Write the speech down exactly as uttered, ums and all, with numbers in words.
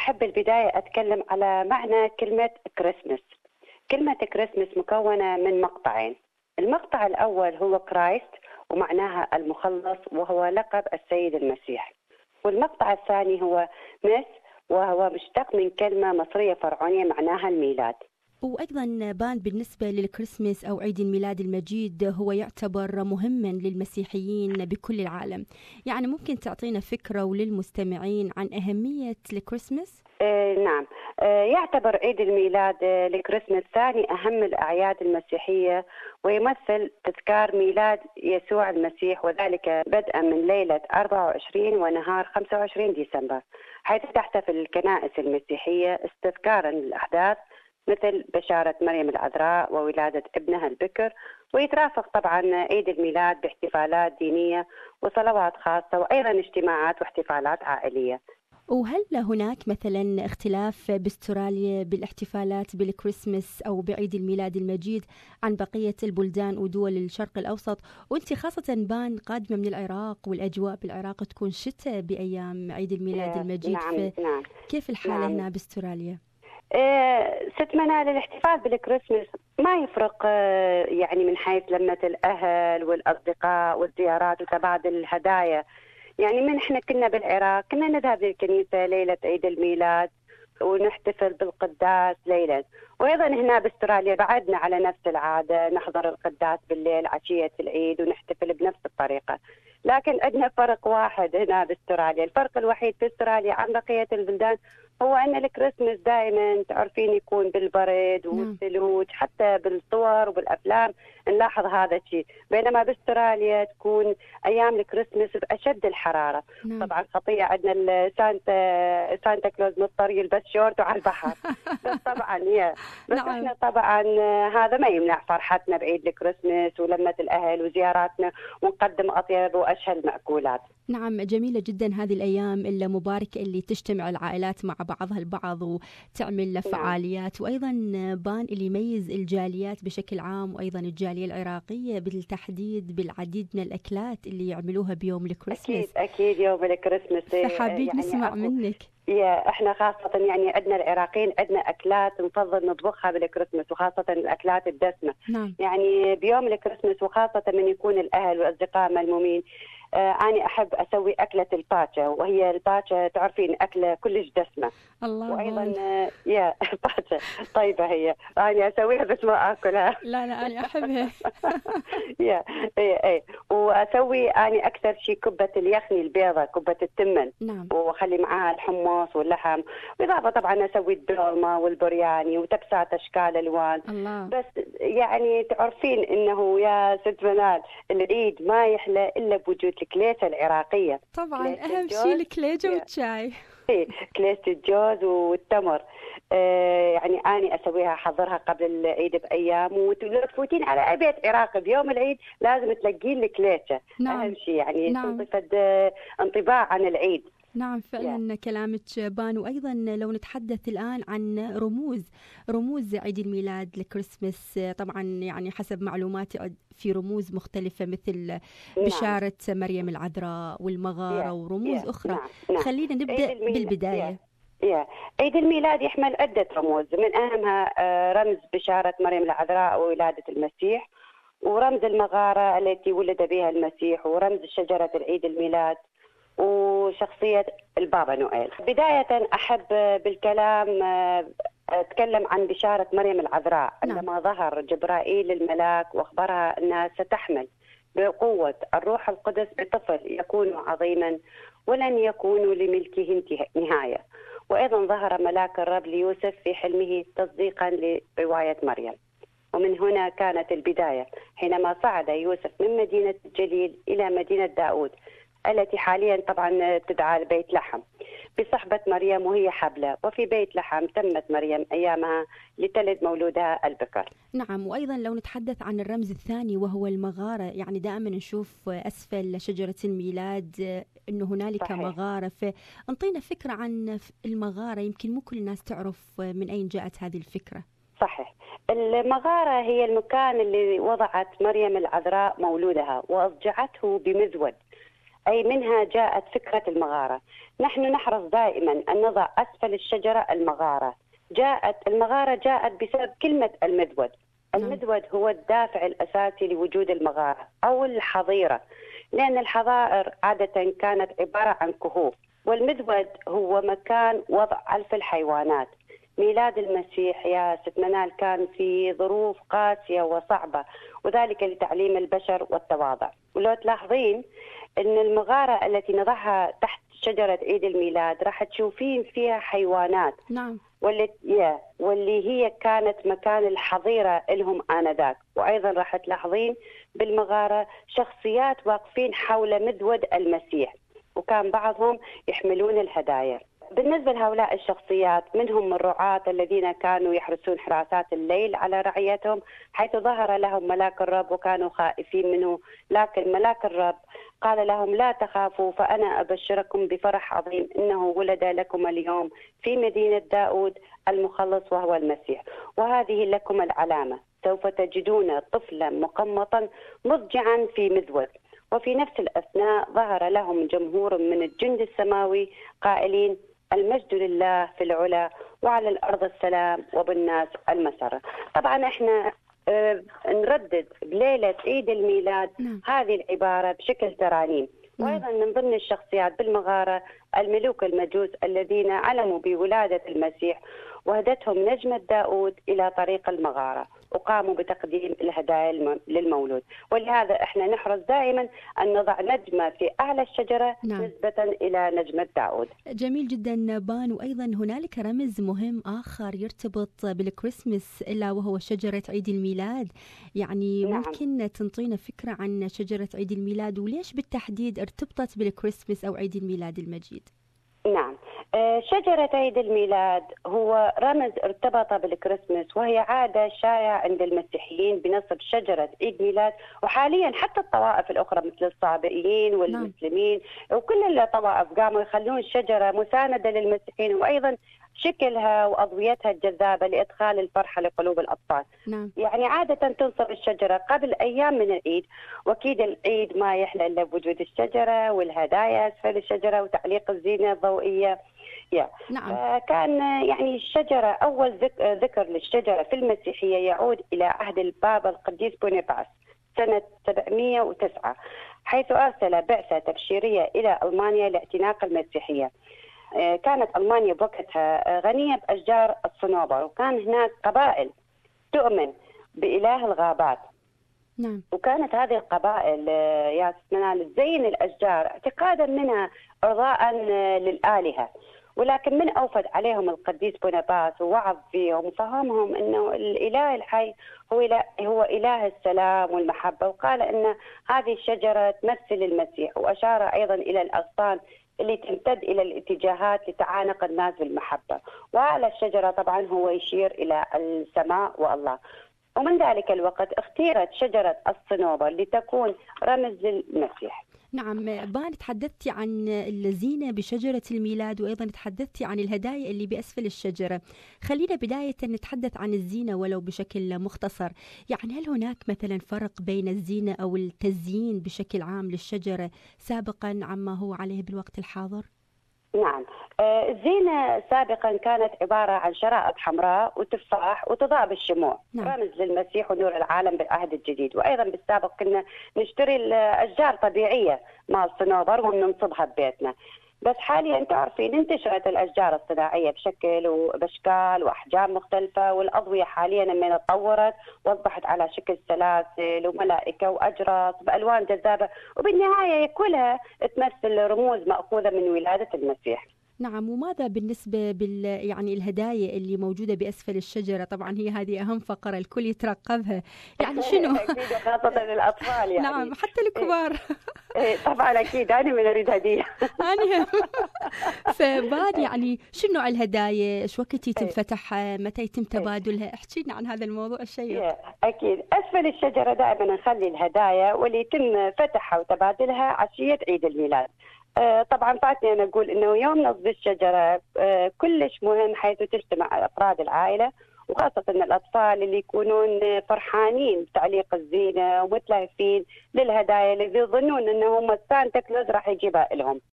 أحب البداية أتكلم على معنى كلمة كريسمس. كلمة كريسمس مكونة من مقطعين. المقطع الأول هو كرايست ومعناها المخلص وهو لقب السيد المسيح، والمقطع الثاني هو ميس وهو مشتق من كلمة مصرية فرعونية معناها الميلاد. وأيضا بان بالنسبة للكريسماس أو عيد الميلاد المجيد هو يعتبر مهما للمسيحيين بكل العالم، يعني ممكن تعطينا فكرة وللمستمعين عن أهمية الكريسماس؟ آه نعم، آه يعتبر عيد الميلاد آه الكريسماس ثاني أهم الأعياد المسيحية، ويمثل تذكار ميلاد يسوع المسيح، وذلك بدءا من ليلة أربعة وعشرين ونهار خمسة وعشرين ديسمبر، حيث تحتفل الكنائس المسيحية استذكارا للأحداث مثل بشارة مريم العذراء وولادة ابنها البكر، ويترافق طبعا عيد الميلاد باحتفالات دينية وصلوات خاصة وأيضا اجتماعات واحتفالات عائلية. وهل هناك مثلا اختلاف باستراليا بالاحتفالات بالكريسماس أو بعيد الميلاد المجيد عن بقية البلدان ودول الشرق الأوسط؟ وانت خاصة بان قادمة من العراق، والأجواء بالعراق تكون شتاء بأيام عيد الميلاد المجيد، نعم نعم. كيف الحالة نعم. هنا باستراليا؟ إيه ست منال، الاحتفال بالكريسماس ما يفرق يعني من حيث لمة الأهل والأصدقاء والزيارات وتبادل الهدايا. يعني من احنا كنا بالعراق كنا نذهب للكنيسة ليلة عيد الميلاد ونحتفل بالقداس ليلا، وأيضا هنا باستراليا بعدنا على نفس العادة، نحضر القداس بالليل عشية العيد ونحتفل بنفس الطريقة. لكن عندنا فرق واحد هنا باستراليا، الفرق الوحيد في استراليا عن بقية البلدان هو أن الكريسماس دائما تعرفين يكون بالبرد والثلوج، حتى بالصور وبالأفلام نلاحظ هذا الشيء، بينما باستراليا تكون أيام الكريسماس بأشد الحرارة. نعم. طبعا خطية عندنا سانتا سانتا كلوز مضطر يلبس شورت وعلى البحر بس طبعا يا بس نعم. احنا طبعا هذا ما يمنع فرحتنا بعيد الكريسماس ولمة الأهل وزياراتنا، ونقدم أطيب وأشهى المأكولات. نعم، جميلة جدا هذه الأيام المباركة اللي تجتمع العائلات مع بعضها البعض وتعمل فعاليات. وأيضا بان اللي يميز الجاليات بشكل عام وأيضا الجالية العراقية بالتحديد بالعديد من الأكلات اللي يعملوها بيوم الكريسماس. أكيد أكيد يوم الكريسماس فحابين يعني نسمع أكو... منك. يا احنا خاصة يعني عندنا العراقيين عندنا أكلات نفضل نطبخها بالكريسماس، وخاصة الأكلات الدسمة. نعم. يعني بيوم الكريسماس وخاصة من يكون الأهل والأصدقاء ملمومين، آه أنا أحب أسوي أكلة الباتشا، وهي الباتشا تعرفين أكلة كلش دسمة. الله. وأيضا آه يا باتشا طيبة هي، أنا أسويها بس ما أكلها. لا لا أنا أحبها. يا إيه إيه وأسوي أنا أكثر شيء كبة اليخني البيضة، كبة التمن. نعم. وأخلي معاها الحمص واللحم، وإضافة طبعا أسوي الدولمة والبرياني وتبسات أشكال ألوان. الله. بس يعني تعرفين إنه يا ست منال العيد ما يحلى إلا بوجود الكليسة العراقية. طبعا أهم شيء الكليجة والشاي. إيه كليسة الجوز والتمر. آه يعني أنا أسويها أحضرها قبل العيد بأيام، ولو تفوتين على أي بيت عراقي بيوم العيد لازم تلاقين الكليسة. نعم. أهم شيء يعني نعم. تنطي انطباع عن العيد. نعم فعلا yeah. كلامك بان. وأيضا لو نتحدث الآن عن رموز رموز عيد الميلاد الكريسماس، طبعا يعني حسب معلوماتي في رموز مختلفة مثل نعم. بشارة مريم العذراء والمغارة yeah. ورموز yeah. أخرى. نعم. نعم. خلينا نبدأ بالبداية. yeah. yeah. عيد الميلاد يحمل عدة رموز، من أهمها رمز بشارة مريم العذراء وولادة المسيح، ورمز المغارة التي ولد بها المسيح، ورمز شجرة العيد الميلاد، وشخصية البابا نويل. بداية أحب بالكلام أتكلم عن بشارة مريم العذراء. نعم. عندما ظهر جبرائيل الملاك وأخبرها أنها ستحمل بقوة الروح القدس بطفل يكون عظيما ولن يكون لملكه نهاية. وأيضا ظهر ملاك الرب ليوسف في حلمه تصديقا لرواية مريم، ومن هنا كانت البداية حينما صعد يوسف من مدينة الجليل إلى مدينة داود التي حاليا طبعا تدعى بيت لحم بصحبة مريم وهي حبلة، وفي بيت لحم تمت مريم أيامها لتلد مولودها البكر. نعم. وأيضا لو نتحدث عن الرمز الثاني وهو المغارة، يعني دائما نشوف أسفل شجرة الميلاد أنه هنالك صحيح. مغارة، فانطينا فكرة عن المغارة، يمكن مو كل الناس تعرف من أين جاءت هذه الفكرة. صحيح. المغارة هي المكان اللي وضعت مريم العذراء مولودها وأضجعته بمزود أي منها جاءت فكرة المغارة. نحن نحرص دائما أن نضع أسفل الشجرة المغارة. جاءت المغارة جاءت بسبب كلمة المذود. المذود هو الدافع الأساسي لوجود المغارة أو الحظيرة، لأن الحظائر عادة كانت عبارة عن كهوف، والمذود هو مكان وضع ألف الحيوانات. ميلاد المسيح يا ست منال كان في ظروف قاسية وصعبة، وذلك لتعليم البشر والتواضع. ولو تلاحظين أن المغارة التي نضعها تحت شجرة عيد الميلاد راح تشوفين فيها حيوانات. نعم. واللي واللي هي كانت مكان الحظيرة لهم آنذاك. وأيضا راح تلاحظين بالمغارة شخصيات واقفين حول مذود المسيح، وكان بعضهم يحملون الهدايا. بالنسبة لهؤلاء الشخصيات منهم الرعاة الذين كانوا يحرسون حراسات الليل على رعيتهم، حيث ظهر لهم ملاك الرب وكانوا خائفين منه، لكن ملاك الرب قال لهم لا تخافوا، فأنا أبشركم بفرح عظيم، إنه ولد لكم اليوم في مدينة داود المخلص وهو المسيح، وهذه لكم العلامة، سوف تجدون طفلا مقمطا مضجعا في مذود. وفي نفس الأثناء ظهر لهم جمهور من الجند السماوي قائلين المجد لله في العلا وعلى الأرض السلام وبالناس المسرة. طبعا احنا اه نردد بليلة عيد الميلاد م. هذه العبارة بشكل ترانيم. م. وأيضا من ضمن الشخصيات بالمغارة الملوك المجوس الذين علموا بولادة المسيح، وهدتهم نجمة داود إلى طريق المغارة، وقاموا بتقديم الهدايا للمولود. ولهذا احنا نحرص دائما أن نضع نجمة في أعلى الشجرة نعم. نسبة إلى نجمة داود. جميل جدا بان. وأيضا هنالك رمز مهم آخر يرتبط بالكريسماس إلا وهو شجرة عيد الميلاد. يعني نعم. ممكن تنطينا فكرة عن شجرة عيد الميلاد وليش بالتحديد ارتبطت بالكريسماس أو عيد الميلاد المجيد؟ نعم، شجرة عيد الميلاد هو رمز ارتبط بالكريسماس، وهي عادة شائعة عند المسيحيين بنصب شجرة عيد ميلاد، وحاليا حتى الطوائف الأخرى مثل الصابئيين والمسلمين نعم. وكل الطوائف قاموا يخلون الشجرة مساندة للمسيحيين، وأيضا شكلها وأضويتها الجذابة لإدخال الفرحة لقلوب الأطفال. نعم. يعني عادة تنصب الشجرة قبل أيام من العيد، وأكيد العيد ما يحلى إلا بوجود الشجرة والهدايا أسفل الشجرة وتعليق الزينة الضوئية. يا. نعم. كان يعني الشجرة أول ذكر للشجرة في المسيحية يعود إلى عهد البابا القديس بونيفاس سنة سبعمئة وتسعة، حيث أرسل بعثة تبشيرية إلى ألمانيا لاعتناق المسيحية. كانت ألمانيا بوقتها غنية بأشجار الصنوبر، وكان هناك قبائل تؤمن بإله الغابات. نعم. وكانت هذه القبائل يا منال تزين الأشجار اعتقادا منها إرضاء للآلهة، ولكن من أوفد عليهم القديس بونيفاس ووعظ فيهم وفهمهم أنه الإله الحي هو إله, هو إله السلام والمحبة، وقال أن هذه الشجرة تمثل المسيح، وأشار أيضا إلى الأغصان اللي تمتد إلى الاتجاهات لتعانق الناس بالمحبة، وعلى الشجرة طبعا هو يشير إلى السماء والله. ومن ذلك الوقت اختيرت شجرة الصنوبر لتكون رمز للمسيح. نعم بان، تحدثتي عن الزينة بشجرة الميلاد وأيضا تحدثتي عن الهدايا اللي بأسفل الشجرة. خلينا بداية نتحدث عن الزينة ولو بشكل مختصر. يعني هل هناك مثلا فرق بين الزينة أو التزيين بشكل عام للشجرة سابقا عما هو عليه بالوقت الحاضر؟ نعم، الزينة سابقا كانت عبارة عن شرائط حمراء وتفاح وتضاء بالشموع. نعم. رمز للمسيح ونور العالم بالعهد الجديد. وأيضا بالسابق كنا نشتري الأشجار طبيعية مع الصنوبر وننصبها ببيتنا، بس حاليا تعرفين انتشرت الأشجار الصناعية بشكل وبأشكال وأحجام مختلفة، والأضوية حاليا من تطورت وأصبحت على شكل سلاسل وملائكة وأجراس بألوان جذابة، وبالنهاية كلها تمثل رموز مأخوذة من ولادة المسيح. نعم. وماذا بالنسبة بال يعني الهدايا اللي موجودة بأسفل الشجرة؟ طبعا هي هذه أهم فقرة الكل يترقبها، يعني شنو؟ أكيد خاصة للأطفال يعني. نعم حتى الكبار. طبعا أكيد أنا من أريد هدية. أنا فبان يعني شنو نوع الهدايا؟ إيش وقت يتم فتحها؟ متى يتم تبادلها؟ احكي لنا عن هذا الموضوع الشيق. أكيد أسفل الشجرة دائما نخلي الهدايا واللي يتم فتحها وتبادلها عشية عيد الميلاد. طبعا فاتني أنا أقول إنه يوم نصب الشجرة كلش مهم، حيث تجتمع أفراد العائلة وخاصة الأطفال اللي يكونون فرحانين بتعليق الزينة ومتلهفين للهدايا اللي يظنون أنهم سانتا كلوز راح يجيبها لهم.